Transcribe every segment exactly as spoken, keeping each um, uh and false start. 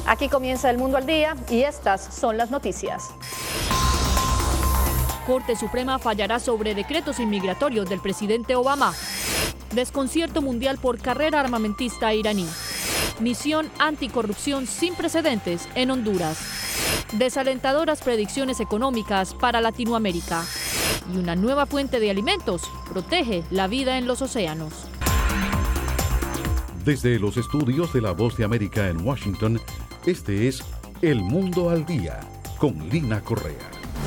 Aquí comienza El Mundo al Día y estas son las noticias. Corte Suprema fallará sobre decretos inmigratorios del presidente Obama. Desconcierto mundial por carrera armamentista iraní. Misión anticorrupción sin precedentes en Honduras. Desalentadoras predicciones económicas para Latinoamérica. Y una nueva fuente de alimentos protege la vida en los océanos. Desde los estudios de La Voz de América en Washington, este es El Mundo al Día, con Lina Correa.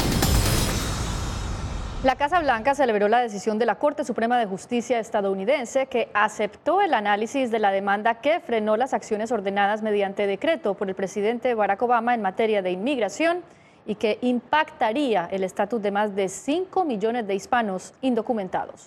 La Casa Blanca celebró la decisión de la Corte Suprema de Justicia estadounidense que aceptó el análisis de la demanda que frenó las acciones ordenadas mediante decreto por el presidente Barack Obama en materia de inmigración y que impactaría el estatus de más de cinco millones de hispanos indocumentados.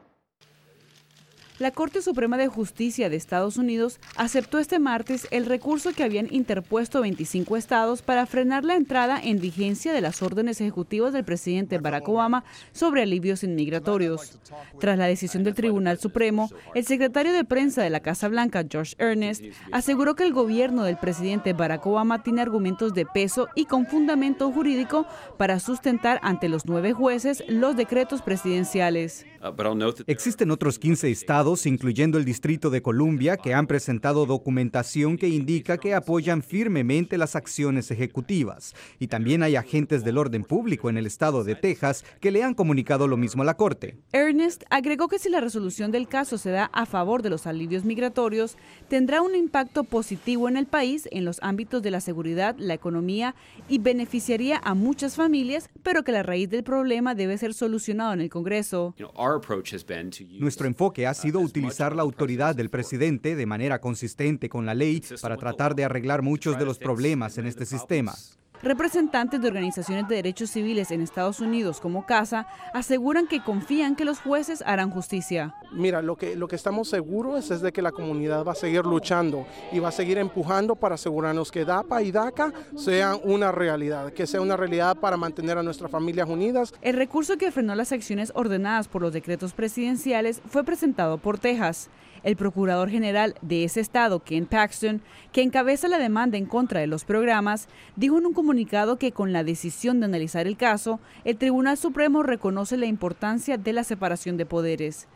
La Corte Suprema de Justicia de Estados Unidos aceptó este martes el recurso que habían interpuesto veinticinco estados para frenar la entrada en vigencia de las órdenes ejecutivas del presidente Barack Obama sobre alivios inmigratorios. Tras la decisión del Tribunal Supremo, el secretario de prensa de la Casa Blanca, Josh Earnest, aseguró que el gobierno del presidente Barack Obama tiene argumentos de peso y con fundamento jurídico para sustentar ante los nueve jueces los decretos presidenciales. Existen otros quince estados, incluyendo el Distrito de Columbia, que han presentado documentación que indica que apoyan firmemente las acciones ejecutivas. Y también hay agentes del orden público en el estado de Texas que le han comunicado lo mismo a la Corte. Ernest agregó que si la resolución del caso se da a favor de los alivios migratorios, tendrá un impacto positivo en el país en los ámbitos de la seguridad, la economía y beneficiaría a muchas familias, pero que la raíz del problema debe ser solucionado en el Congreso. Nuestro enfoque ha sido utilizar la autoridad del presidente de manera consistente con la ley para tratar de arreglar muchos de los problemas en este sistema. Representantes de organizaciones de derechos civiles en Estados Unidos como CASA aseguran que confían que los jueces harán justicia. Mira, lo que, lo que estamos seguros es de que la comunidad va a seguir luchando y va a seguir empujando para asegurarnos que DAPA y DACA sean una realidad, que sea una realidad para mantener a nuestras familias unidas. El recurso que frenó las acciones ordenadas por los decretos presidenciales fue presentado por Texas. El procurador general de ese estado, Ken Paxton, que encabeza la demanda en contra de los programas, dijo en un comunicado que con la decisión de analizar el caso, el Tribunal Supremo reconoce la importancia de la separación de poderes.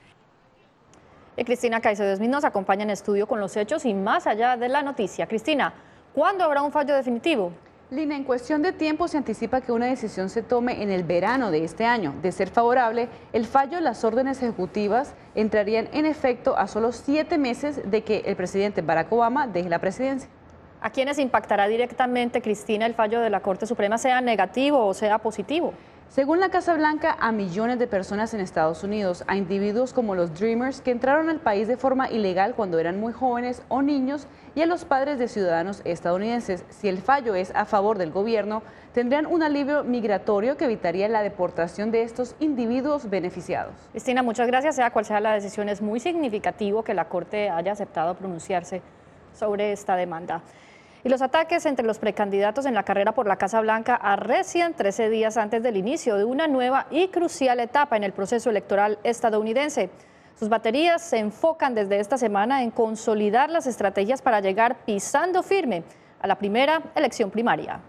Y Cristina Caicedo Smith nos acompaña en estudio con los hechos y más allá de la noticia. Cristina, ¿cuándo habrá un fallo definitivo? Lina, en cuestión de tiempo se anticipa que una decisión se tome en el verano de este año. De ser favorable, el fallo de las órdenes ejecutivas entrarían en efecto a solo siete meses de que el presidente Barack Obama deje la presidencia. ¿A quiénes impactará directamente, Cristina, el fallo de la Corte Suprema, sea negativo o sea positivo? Según la Casa Blanca, a millones de personas en Estados Unidos, a individuos como los Dreamers que entraron al país de forma ilegal cuando eran muy jóvenes o niños y a los padres de ciudadanos estadounidenses. Si el fallo es a favor del gobierno, tendrían un alivio migratorio que evitaría la deportación de estos individuos beneficiados. Cristina, muchas gracias. Sea cual sea la decisión, es muy significativo que la Corte haya aceptado pronunciarse sobre esta demanda. Y los ataques entre los precandidatos en la carrera por la Casa Blanca arrecian trece días antes del inicio de una nueva y crucial etapa en el proceso electoral estadounidense. Sus baterías se enfocan desde esta semana en consolidar las estrategias para llegar pisando firme a la primera elección primaria.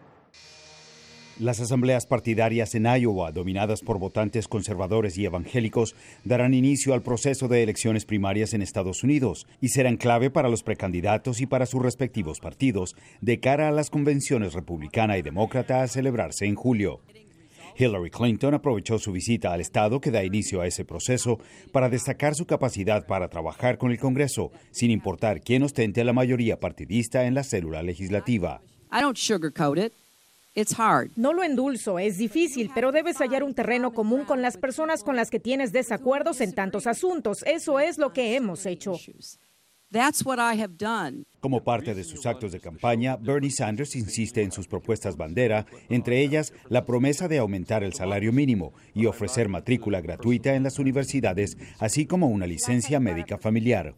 Las asambleas partidarias en Iowa, dominadas por votantes conservadores y evangélicos, darán inicio al proceso de elecciones primarias en Estados Unidos y serán clave para los precandidatos y para sus respectivos partidos de cara a las convenciones republicana y demócrata a celebrarse en julio. Hillary Clinton aprovechó su visita al estado que da inicio a ese proceso para destacar su capacidad para trabajar con el Congreso, sin importar quién ostente la mayoría partidista en la célula legislativa. I don't sugarcoat it. It's hard. No lo endulzo, es difícil, pero debes hallar un terreno común con las personas con las que tienes desacuerdos en tantos asuntos. Eso es lo que hemos hecho. That's what I have done. Como parte de sus actos de campaña, Bernie Sanders insiste en sus propuestas bandera, entre ellas la promesa de aumentar el salario mínimo y ofrecer matrícula gratuita en las universidades, así como una licencia médica familiar.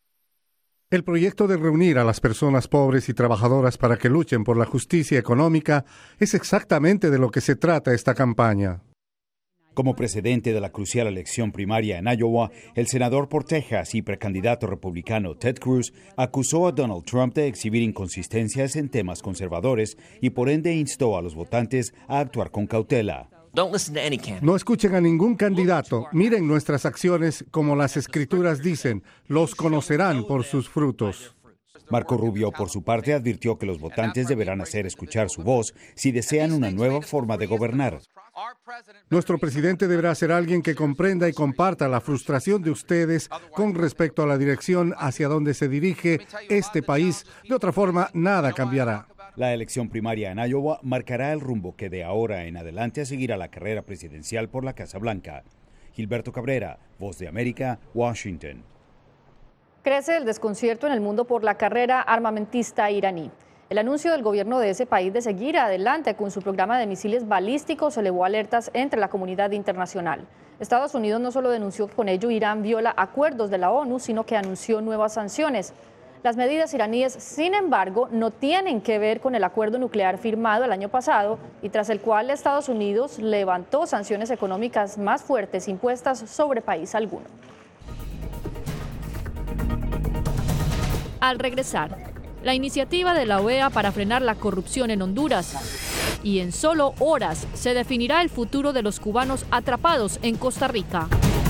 El proyecto de reunir a las personas pobres y trabajadoras para que luchen por la justicia económica es exactamente de lo que se trata esta campaña. Como precedente de la crucial elección primaria en Iowa, el senador por Texas y precandidato republicano Ted Cruz acusó a Donald Trump de exhibir inconsistencias en temas conservadores y por ende instó a los votantes a actuar con cautela. No escuchen a ningún candidato. Miren nuestras acciones como las escrituras dicen. Los conocerán por sus frutos. Marco Rubio, por su parte, advirtió que los votantes deberán hacer escuchar su voz si desean una nueva forma de gobernar. Nuestro presidente deberá ser alguien que comprenda y comparta la frustración de ustedes con respecto a la dirección hacia donde se dirige este país. De otra forma, nada cambiará. La elección primaria en Iowa marcará el rumbo que de ahora en adelante seguirá la carrera presidencial por la Casa Blanca. Gilberto Cabrera, Voz de América, Washington. Crece el desconcierto en el mundo por la carrera armamentista iraní. El anuncio del gobierno de ese país de seguir adelante con su programa de misiles balísticos elevó alertas entre la comunidad internacional. Estados Unidos no solo denunció que con ello Irán viola acuerdos de la ONU, sino que anunció nuevas sanciones. Las medidas iraníes, sin embargo, no tienen que ver con el acuerdo nuclear firmado el año pasado y tras el cual Estados Unidos levantó sanciones económicas más fuertes impuestas sobre país alguno. Al regresar, la iniciativa de la O E A para frenar la corrupción en Honduras. Y en solo horas se definirá el futuro de los cubanos atrapados en Costa Rica.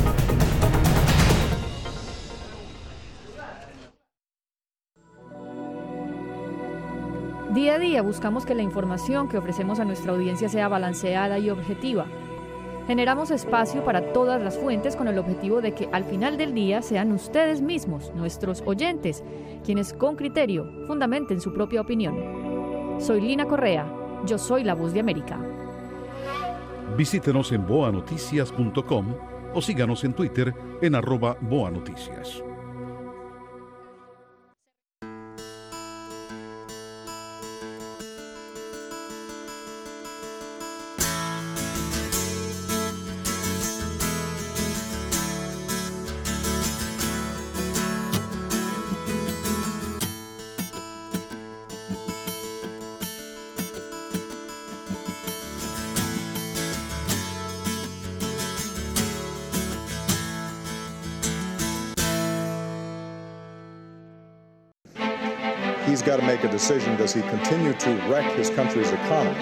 Día a día buscamos que la información que ofrecemos a nuestra audiencia sea balanceada y objetiva. Generamos espacio para todas las fuentes con el objetivo de que al final del día sean ustedes mismos, nuestros oyentes, quienes con criterio fundamenten su propia opinión. Soy Lina Correa, yo soy la Voz de América. Visítenos en boa noticias punto com o síganos en Twitter en arroba boanoticias. He's got to make a decision. Does he continue to wreck his country's economy?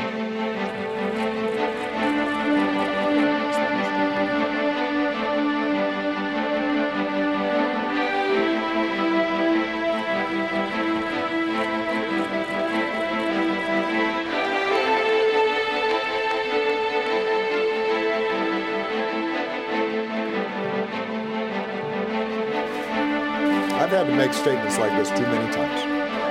I've had to make statements like this too many times.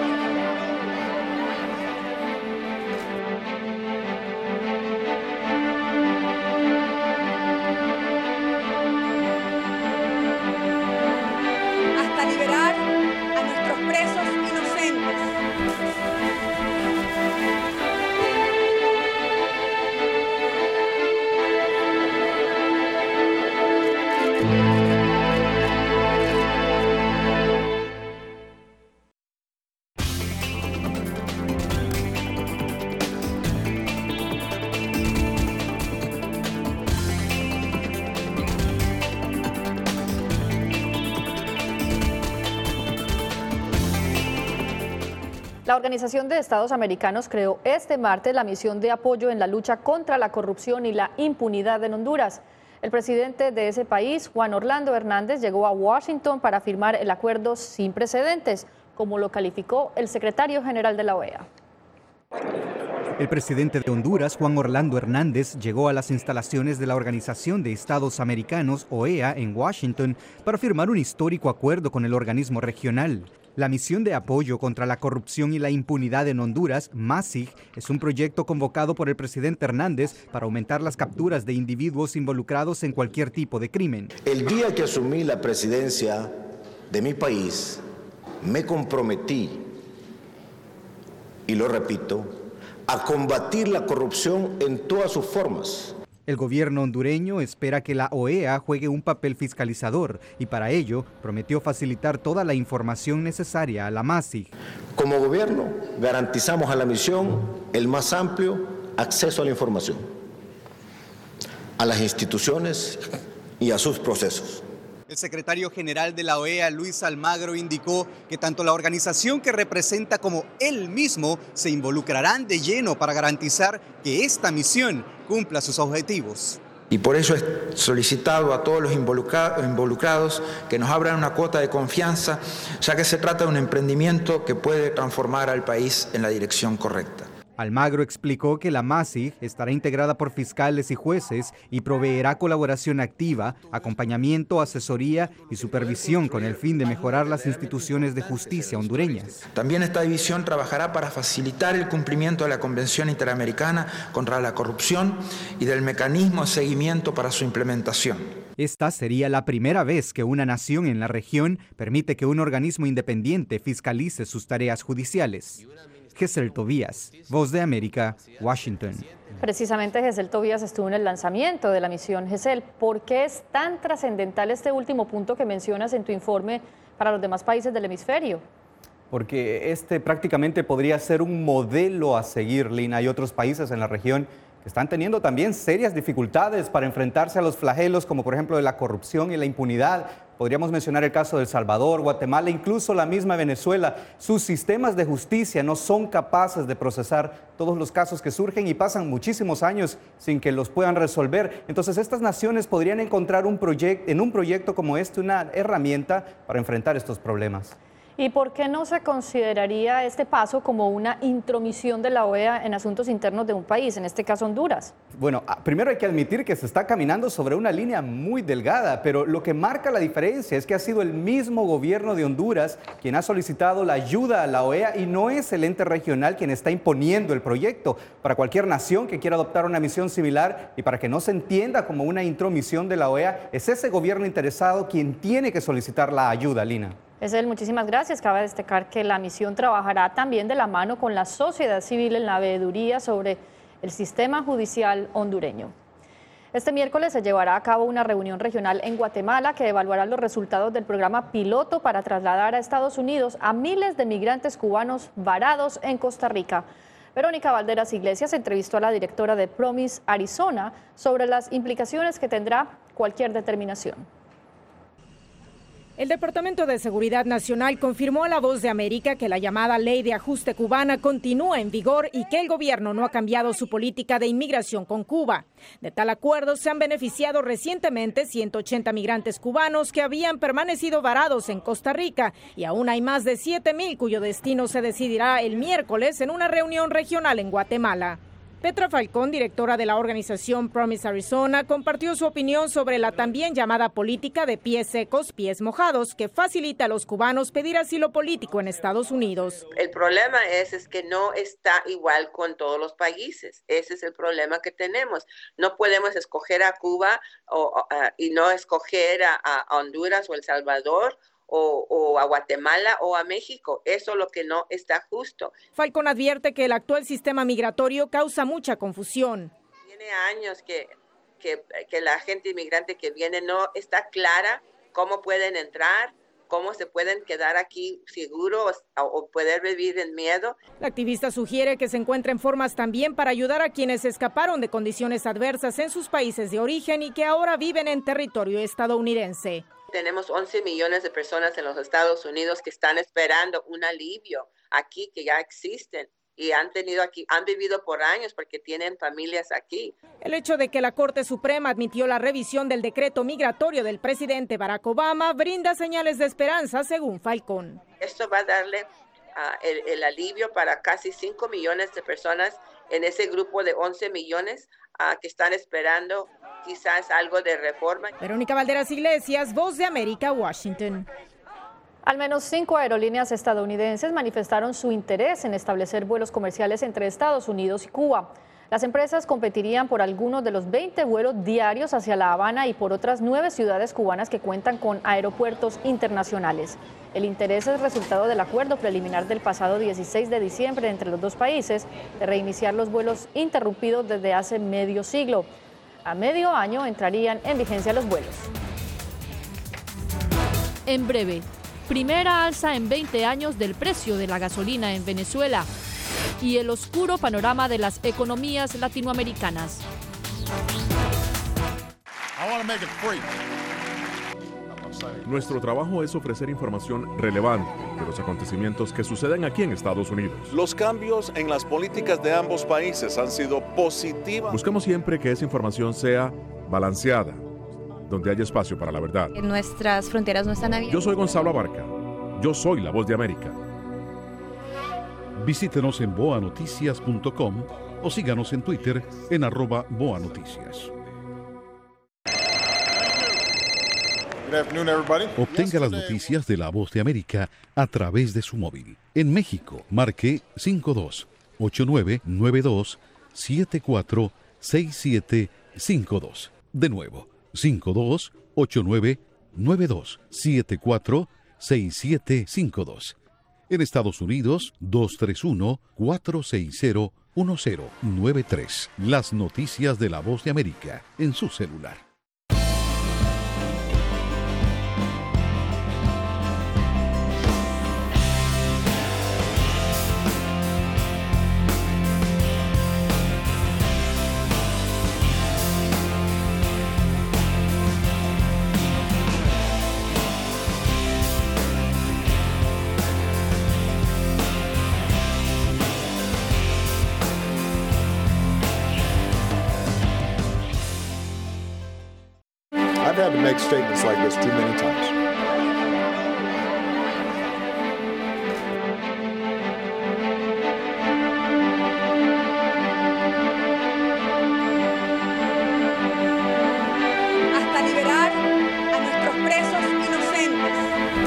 La Organización de Estados Americanos creó este martes la misión de apoyo en la lucha contra la corrupción y la impunidad en Honduras. El presidente de ese país, Juan Orlando Hernández, llegó a Washington para firmar el acuerdo sin precedentes, como lo calificó el secretario general de la O E A. El presidente de Honduras, Juan Orlando Hernández, llegó a las instalaciones de la Organización de Estados Americanos, O E A, en Washington, para firmar un histórico acuerdo con el organismo regional. La misión de apoyo contra la corrupción y la impunidad en Honduras, MASIG, es un proyecto convocado por el presidente Hernández para aumentar las capturas de individuos involucrados en cualquier tipo de crimen. El día que asumí la presidencia de mi país, me comprometí, y lo repito, a combatir la corrupción en todas sus formas. El gobierno hondureño espera que la O E A juegue un papel fiscalizador y para ello prometió facilitar toda la información necesaria a la MASIG. Como gobierno garantizamos a la misión el más amplio acceso a la información. a las instituciones y a sus procesos. El secretario general de la O E A, Luis Almagro, indicó que tanto la organización que representa como él mismo se involucrarán de lleno para garantizar que esta misión cumpla sus objetivos. Y por eso he solicitado a todos los involucrados que nos abran una cuota de confianza, ya que se trata de un emprendimiento que puede transformar al país en la dirección correcta. Almagro explicó que la MASIG estará integrada por fiscales y jueces y proveerá colaboración activa, acompañamiento, asesoría y supervisión con el fin de mejorar las instituciones de justicia hondureñas. También esta división trabajará para facilitar el cumplimiento de la Convención Interamericana contra la Corrupción y del mecanismo de seguimiento para su implementación. Esta sería la primera vez que una nación en la región permite que un organismo independiente fiscalice sus tareas judiciales. Gesell Tobías, Voz de América, Washington. Precisamente Gesell Tobías estuvo en el lanzamiento de la misión. Gesell, ¿por qué es tan trascendental este último punto que mencionas en tu informe para los demás países del hemisferio? Porque este prácticamente podría ser un modelo a seguir, Lina. Hay otros países en la región que están teniendo también serias dificultades para enfrentarse a los flagelos, como por ejemplo de la corrupción y la impunidad. Podríamos mencionar el caso de El Salvador, Guatemala, incluso la misma Venezuela. Sus sistemas de justicia no son capaces de procesar todos los casos que surgen y pasan muchísimos años sin que los puedan resolver. Entonces, estas naciones podrían encontrar un proyecto, en un proyecto como este una herramienta para enfrentar estos problemas. ¿Y por qué no se consideraría este paso como una intromisión de la O E A en asuntos internos de un país, en este caso Honduras? Bueno, primero hay que admitir que se está caminando sobre una línea muy delgada, pero lo que marca la diferencia es que ha sido el mismo gobierno de Honduras quien ha solicitado la ayuda a la O E A y no es el ente regional quien está imponiendo el proyecto. Para cualquier nación que quiera adoptar una misión similar y para que no se entienda como una intromisión de la O E A, es ese gobierno interesado quien tiene que solicitar la ayuda, Lina. Gesell, muchísimas gracias. Cabe destacar que la misión trabajará también de la mano con la sociedad civil en la veeduría sobre el sistema judicial hondureño. Este miércoles se llevará a cabo una reunión regional en Guatemala que evaluará los resultados del programa piloto para trasladar a Estados Unidos a miles de migrantes cubanos varados en Costa Rica. Verónica Valderas Iglesias entrevistó a la directora de Promise Arizona sobre las implicaciones que tendrá cualquier determinación. El Departamento de Seguridad Nacional confirmó a La Voz de América que la llamada Ley de Ajuste Cubana continúa en vigor y que el gobierno no ha cambiado su política de inmigración con Cuba. De tal acuerdo, se han beneficiado recientemente ciento ochenta migrantes cubanos que habían permanecido varados en Costa Rica y aún hay más de siete mil cuyo destino se decidirá el miércoles en una reunión regional en Guatemala. Petra Falcón, directora de la organización Promise Arizona, compartió su opinión sobre la también llamada política de pies secos, pies mojados, que facilita a los cubanos pedir asilo político en Estados Unidos. El problema es, es que no está igual con todos los países. Ese es el problema que tenemos. No podemos escoger a Cuba o, o, uh, y no escoger a, a Honduras o El Salvador. O, o a Guatemala o a México. Eso es lo que no está justo. Falcón advierte que el actual sistema migratorio causa mucha confusión. Tiene años que, que, que la gente inmigrante que viene no está clara cómo pueden entrar, cómo se pueden quedar aquí seguros o, o poder vivir en miedo. La activista sugiere que se encuentren formas también para ayudar a quienes escaparon de condiciones adversas en sus países de origen y que ahora viven en territorio estadounidense. Tenemos once millones de personas en los Estados Unidos que están esperando un alivio aquí, que ya existen y han tenido aquí, han vivido por años porque tienen familias aquí. El hecho de que la Corte Suprema admitió la revisión del decreto migratorio del presidente Barack Obama brinda señales de esperanza, según Falcón. Esto va a darle uh, el, el alivio para casi cinco millones de personas en ese grupo de once millones uh, que están esperando quizás algo de reforma. Verónica Valderas Iglesias, Voz de América, Washington. Al menos cinco aerolíneas estadounidenses manifestaron su interés en establecer vuelos comerciales entre Estados Unidos y Cuba. Las empresas competirían por algunos de los veinte vuelos diarios hacia La Habana y por otras nueve ciudades cubanas que cuentan con aeropuertos internacionales. El interés es resultado del acuerdo preliminar del pasado dieciséis de diciembre entre los dos países de reiniciar los vuelos interrumpidos desde hace medio siglo. A medio año entrarían en vigencia los vuelos. En breve, primera alza en veinte años del precio de la gasolina en Venezuela y el oscuro panorama de las economías latinoamericanas. Nuestro trabajo es ofrecer información relevante de los acontecimientos que suceden aquí en Estados Unidos. Los cambios en las políticas de ambos países han sido positivas. Buscamos siempre que esa información sea balanceada, donde haya espacio para la verdad. Nuestras fronteras no están abiertas. Yo soy Gonzalo Abarca. Yo soy La Voz de América. Visítenos en boa noticias punto com o síganos en Twitter en arroba boa noticias. Obtenga las noticias de La Voz de América a través de su móvil. En México, marque cinco dos ocho nueve nueve dos siete cuatro seis siete cinco dos. De nuevo, cinco dos ocho nueve nueve dos siete cuatro seis siete cinco dos. En Estados Unidos, dos tres uno cuatro seis cero uno cero nueve tres. Las noticias de La Voz de América en su celular. I've had to make statements like this too many times. Hasta liberar a nuestros presos inocentes.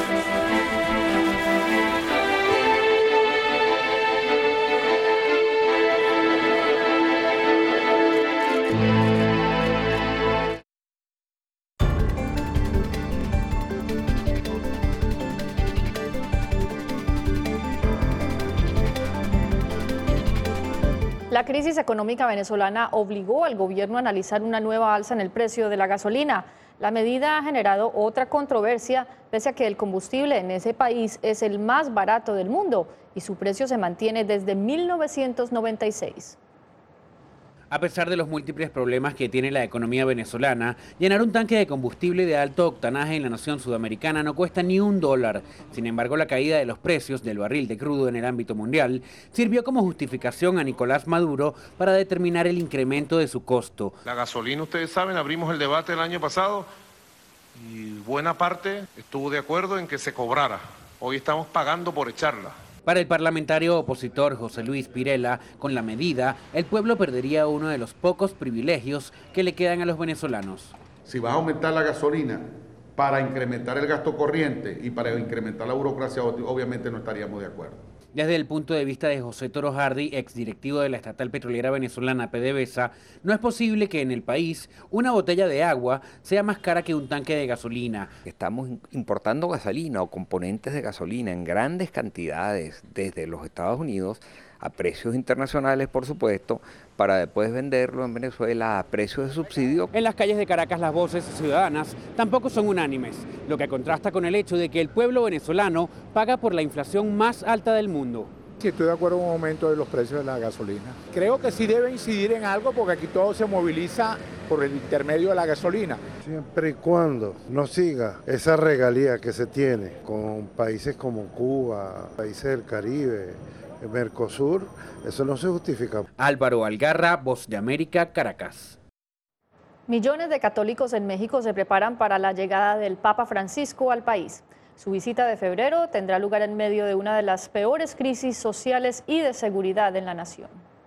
La crisis económica venezolana obligó al gobierno a analizar una nueva alza en el precio de la gasolina. La medida ha generado otra controversia, pese a que el combustible en ese país es el más barato del mundo y su precio se mantiene desde mil novecientos noventa y seis. A pesar de los múltiples problemas que tiene la economía venezolana, llenar un tanque de combustible de alto octanaje en la nación sudamericana no cuesta ni un dólar. Sin embargo, la caída de los precios del barril de crudo en el ámbito mundial sirvió como justificación a Nicolás Maduro para determinar el incremento de su costo. La gasolina, ustedes saben, abrimos el debate el año pasado y buena parte estuvo de acuerdo en que se cobrara. Hoy estamos pagando por echarla. Para el parlamentario opositor José Luis Pirela, con la medida, el pueblo perdería uno de los pocos privilegios que le quedan a los venezolanos. Si vas a aumentar la gasolina para incrementar el gasto corriente y para incrementar la burocracia, obviamente no estaríamos de acuerdo. Desde el punto de vista de José Toro Hardy, exdirectivo de la estatal petrolera venezolana PDVSA, no es posible que en el país una botella de agua sea más cara que un tanque de gasolina. Estamos importando gasolina o componentes de gasolina en grandes cantidades desde los Estados Unidos a precios internacionales, por supuesto, para después venderlo en Venezuela a precios de subsidio. En las calles de Caracas las voces ciudadanas tampoco son unánimes, lo que contrasta con el hecho de que el pueblo venezolano paga por la inflación más alta del mundo. Sí, estoy de acuerdo con un aumento de los precios de la gasolina. Creo que sí debe incidir en algo porque aquí todo se moviliza por el intermedio de la gasolina. Siempre y cuando no siga esa regalía que se tiene con países como Cuba, países del Caribe, Mercosur, eso no se justifica. Álvaro Algarra, Voz de América, Caracas. Millones de católicos en México se preparan para la llegada del Papa Francisco al país. Su visita de febrero tendrá lugar en medio de una de las peores crisis sociales y de seguridad en la nación.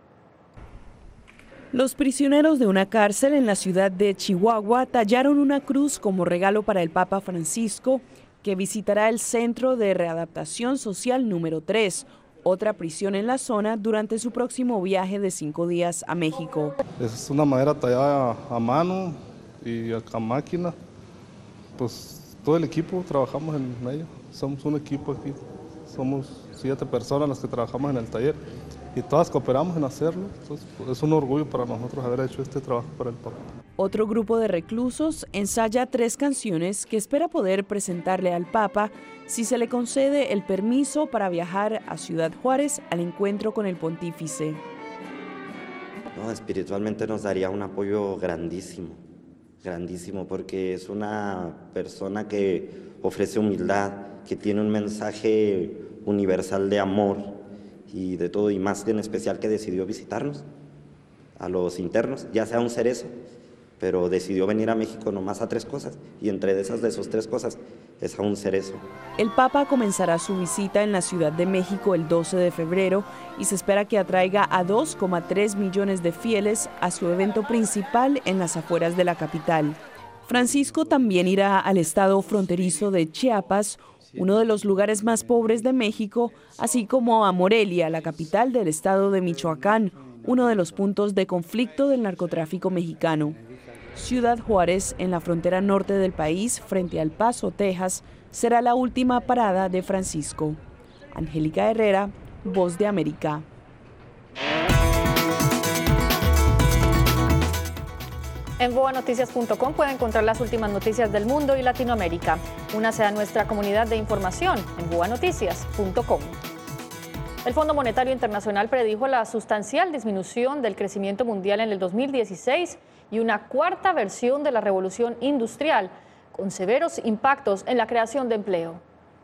Los prisioneros de una cárcel en la ciudad de Chihuahua tallaron una cruz como regalo para el Papa Francisco, que visitará el Centro de Readaptación Social número tres, otra prisión en la zona, durante su próximo viaje de cinco días a México. Es una madera tallada a mano y a máquina. Pues todo el equipo trabajamos en medio. Somos un equipo aquí. Somos siete personas las que trabajamos en el taller y todas cooperamos en hacerlo. Entonces, es un orgullo para nosotros haber hecho este trabajo para el Papa. Otro grupo de reclusos ensaya tres canciones que espera poder presentarle al Papa si se le concede el permiso para viajar a Ciudad Juárez al encuentro con el pontífice. No, espiritualmente nos daría un apoyo grandísimo. grandísimo, porque es una persona que ofrece humildad, que tiene un mensaje universal de amor y de todo, y más en especial que decidió visitarnos, a los internos, ya sea un cerezo, pero decidió venir a México nomás a tres cosas, y entre esas de sus tres cosas es a un cerezo. El Papa comenzará su visita en la Ciudad de México el doce de febrero y se espera que atraiga a dos coma tres millones de fieles a su evento principal en las afueras de la capital. Francisco también irá al estado fronterizo de Chiapas, uno de los lugares más pobres de México, así como a Morelia, la capital del estado de Michoacán, uno de los puntos de conflicto del narcotráfico mexicano. Ciudad Juárez, en la frontera norte del país, frente al Paso, Texas, será la última parada de Francisco. Angélica Herrera, Voz de América. En boa noticias punto com puede encontrar las últimas noticias del mundo y Latinoamérica. Únase a nuestra comunidad de información en boa noticias punto com. El Fondo Monetario Internacional predijo la sustancial disminución del crecimiento mundial en el dos mil dieciséis y una cuarta versión de la revolución industrial, con severos impactos en la creación de empleo.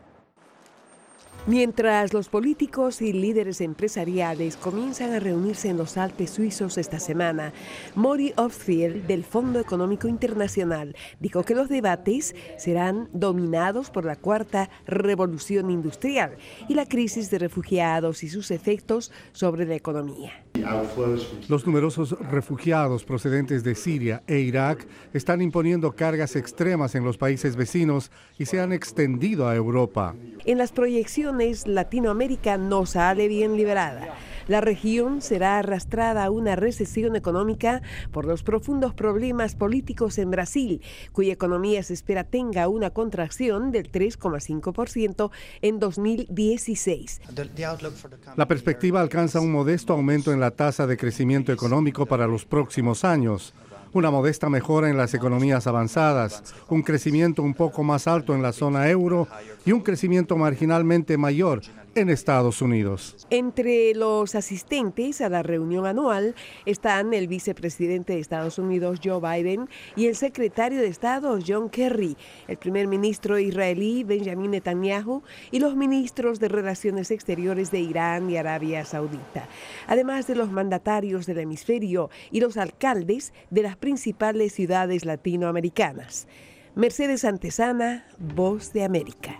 Mientras los políticos y líderes empresariales comienzan a reunirse en los Alpes suizos esta semana, Maury Oldfield, del Fondo Económico Internacional, dijo que los debates serán dominados por la cuarta revolución industrial y la crisis de refugiados y sus efectos sobre la economía. Los numerosos refugiados procedentes de Siria e Irak están imponiendo cargas extremas en los países vecinos y se han extendido a Europa. En las proyecciones, Latinoamérica no sale bien librada. La región será arrastrada a una recesión económica por los profundos problemas políticos en Brasil, cuya economía se espera tenga una contracción del tres coma cinco por ciento en dos mil dieciséis. La perspectiva alcanza un modesto aumento en la tasa de crecimiento económico para los próximos años. Una modesta mejora en las economías avanzadas, un crecimiento un poco más alto en la zona euro y un crecimiento marginalmente mayor en Estados Unidos. Entre los asistentes a la reunión anual están el vicepresidente de Estados Unidos, Joe Biden, y el secretario de Estado, John Kerry, el primer ministro israelí, Benjamin Netanyahu, y los ministros de Relaciones Exteriores de Irán y Arabia Saudita, además de los mandatarios del hemisferio y los alcaldes de las principales ciudades latinoamericanas. Mercedes Antesana, Voz de América.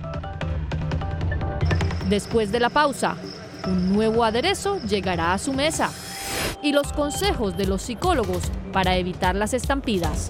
Después de la pausa, un nuevo aderezo llegará a su mesa y los consejos de los psicólogos para evitar las estampidas.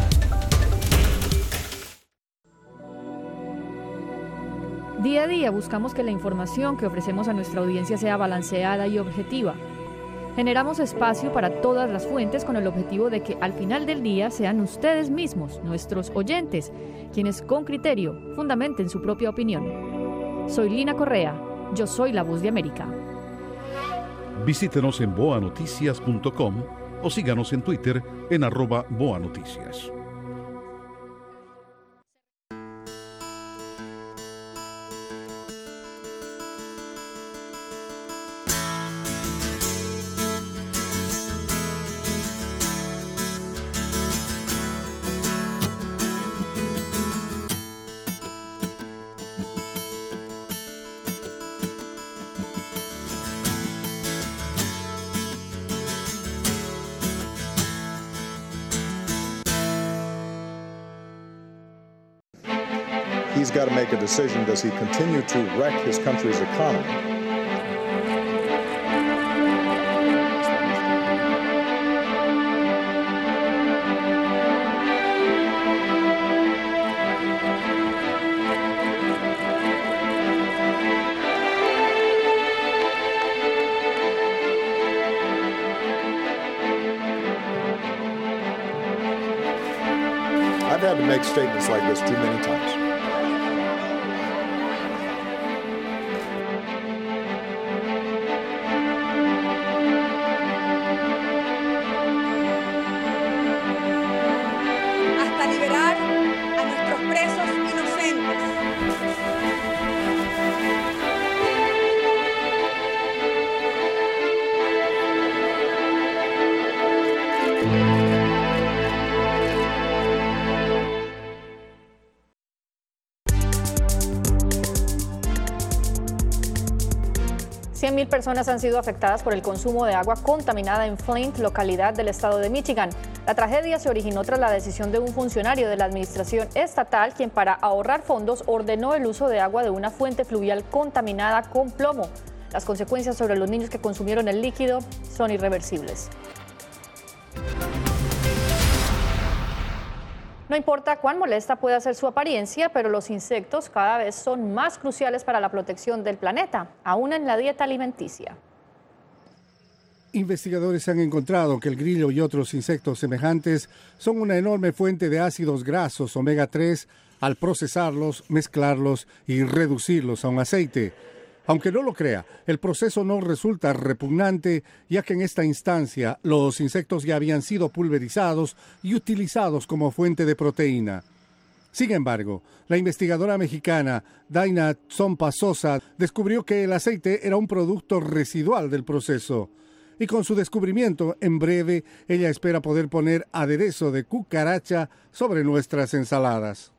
Día a día buscamos que la información que ofrecemos a nuestra audiencia sea balanceada y objetiva. Generamos espacio para todas las fuentes con el objetivo de que al final del día sean ustedes mismos, nuestros oyentes, quienes con criterio fundamenten su propia opinión. Soy Lina Correa, yo soy la Voz de América. Visítenos en boa noticias punto com o síganos en Twitter en arroba boanoticias. He's got to make a decision. Does he continue to wreck his country's economy? I've had to make statements like this too many times. cien mil personas han sido afectadas por el consumo de agua contaminada en Flint, localidad del estado de Michigan. La tragedia se originó tras la decisión de un funcionario de la administración estatal, quien para ahorrar fondos ordenó el uso de agua de una fuente fluvial contaminada con plomo. Las consecuencias sobre los niños que consumieron el líquido son irreversibles. No importa cuán molesta pueda ser su apariencia, pero los insectos cada vez son más cruciales para la protección del planeta, aún en la dieta alimenticia. Investigadores han encontrado que el grillo y otros insectos semejantes son una enorme fuente de ácidos grasos omega tres al procesarlos, mezclarlos y reducirlos a un aceite. Aunque no lo crea, el proceso no resulta repugnante, ya que en esta instancia los insectos ya habían sido pulverizados y utilizados como fuente de proteína. Sin embargo, la investigadora mexicana Daina Tsompa Sosa descubrió que el aceite era un producto residual del proceso. Y con su descubrimiento, en breve, ella espera poder poner aderezo de cucaracha sobre nuestras ensaladas.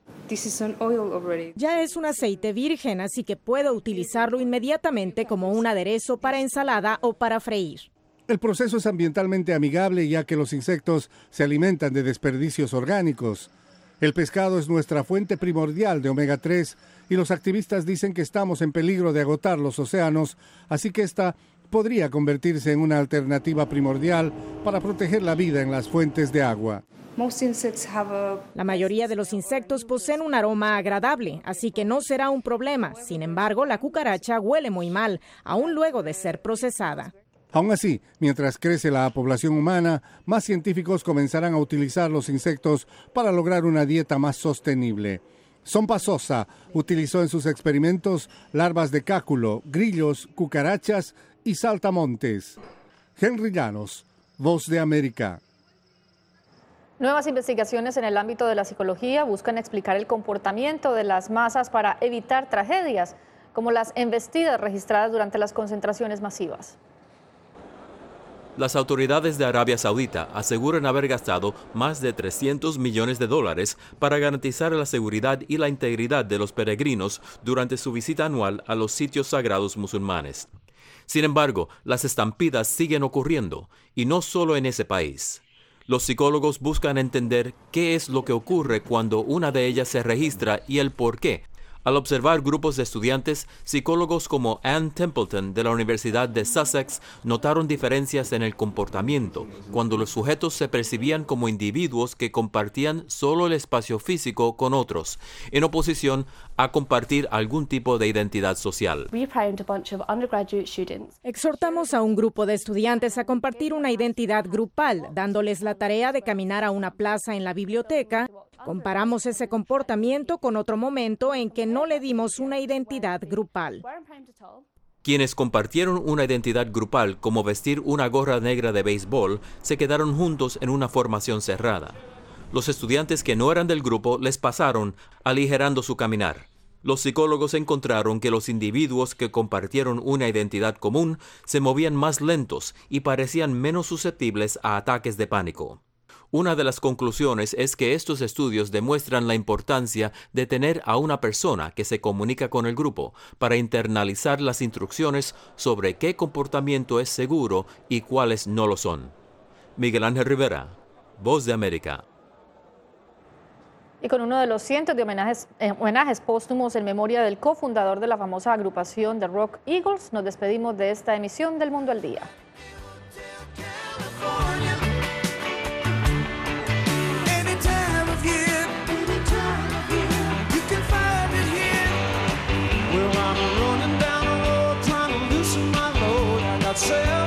Ya es un aceite virgen, así que puedo utilizarlo inmediatamente como un aderezo para ensalada o para freír. El proceso es ambientalmente amigable, ya que los insectos se alimentan de desperdicios orgánicos. El pescado es nuestra fuente primordial de omega tres y los activistas dicen que estamos en peligro de agotar los océanos, así que esta podría convertirse en una alternativa primordial para proteger la vida en las fuentes de agua. La mayoría de los insectos poseen un aroma agradable, así que no será un problema. Sin embargo, la cucaracha huele muy mal, aún luego de ser procesada. Aún así, mientras crece la población humana, más científicos comenzarán a utilizar los insectos para lograr una dieta más sostenible. Tsompa Sosa utilizó en sus experimentos larvas de cáculo, grillos, cucarachas y saltamontes. Henry Llanos, Voz de América. Nuevas investigaciones en el ámbito de la psicología buscan explicar el comportamiento de las masas para evitar tragedias, como las embestidas registradas durante las concentraciones masivas. Las autoridades de Arabia Saudita aseguran haber gastado más de trescientos millones de dólares para garantizar la seguridad y la integridad de los peregrinos durante su visita anual a los sitios sagrados musulmanes. Sin embargo, las estampidas siguen ocurriendo, y no solo en ese país. Los psicólogos buscan entender qué es lo que ocurre cuando una de ellas se registra y el por qué. Al observar grupos de estudiantes, psicólogos como Ann Templeton de la Universidad de Sussex notaron diferencias en el comportamiento cuando los sujetos se percibían como individuos que compartían solo el espacio físico con otros, en oposición a compartir algún tipo de identidad social. Exhortamos a un grupo de estudiantes a compartir una identidad grupal, dándoles la tarea de caminar a una plaza en la biblioteca. Comparamos ese comportamiento con otro momento en que no le dimos una identidad grupal. Quienes compartieron una identidad grupal, como vestir una gorra negra de béisbol, se quedaron juntos en una formación cerrada. Los estudiantes que no eran del grupo les pasaron, aligerando su caminar. Los psicólogos encontraron que los individuos que compartieron una identidad común se movían más lentos y parecían menos susceptibles a ataques de pánico. Una de las conclusiones es que estos estudios demuestran la importancia de tener a una persona que se comunica con el grupo para internalizar las instrucciones sobre qué comportamiento es seguro y cuáles no lo son. Miguel Ángel Rivera, Voz de América. Y con uno de los cientos de homenajes, eh, homenajes póstumos en memoria del cofundador de la famosa agrupación The Rock Eagles, nos despedimos de esta emisión del Mundo al Día. Well, I'm running down the road trying to loosen my load. I got seven